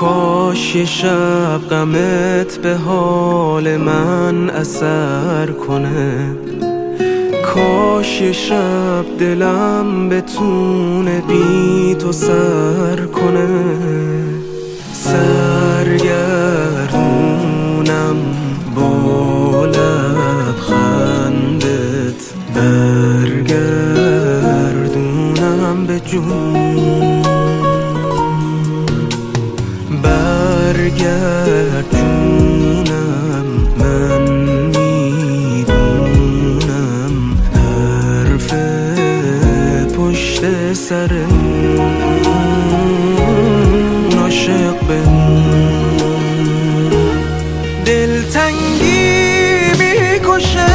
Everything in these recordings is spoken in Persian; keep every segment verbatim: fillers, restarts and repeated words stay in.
کاش یه شب غمت به حال من اثر کنه، کاش یه شب دلم بتونه بی تو سر کنه. سرگردونم با لبخندت، برگردونم به جون، برگردونم. من میدونم حرف پشت سرمون عاشق بمون. دلتنگی میکشه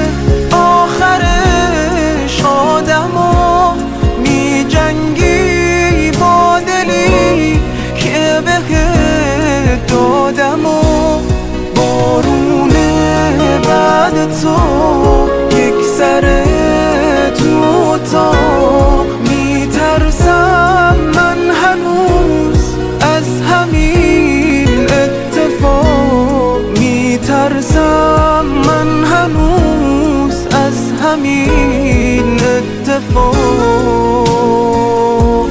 آخرش آدمو، میجنگی با دلی که بهت دادم و بارون بعد تو یک سر تو اتاق. میترسم من هنوز از همین اتفاق، میترسم من هنوز از همین اتفاق.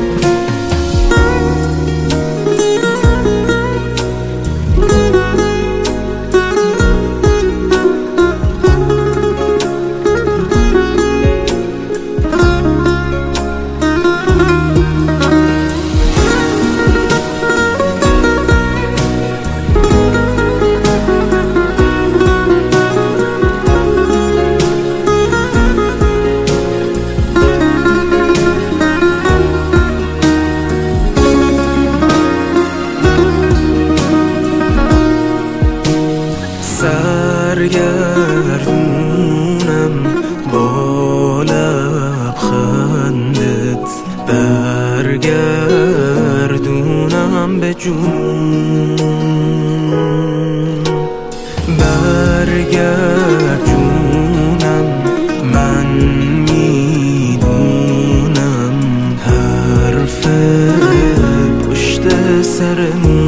سرگردونم با لبخندت، برگردونم به جون، برگردونم. من میدونم حرف پشت سرمون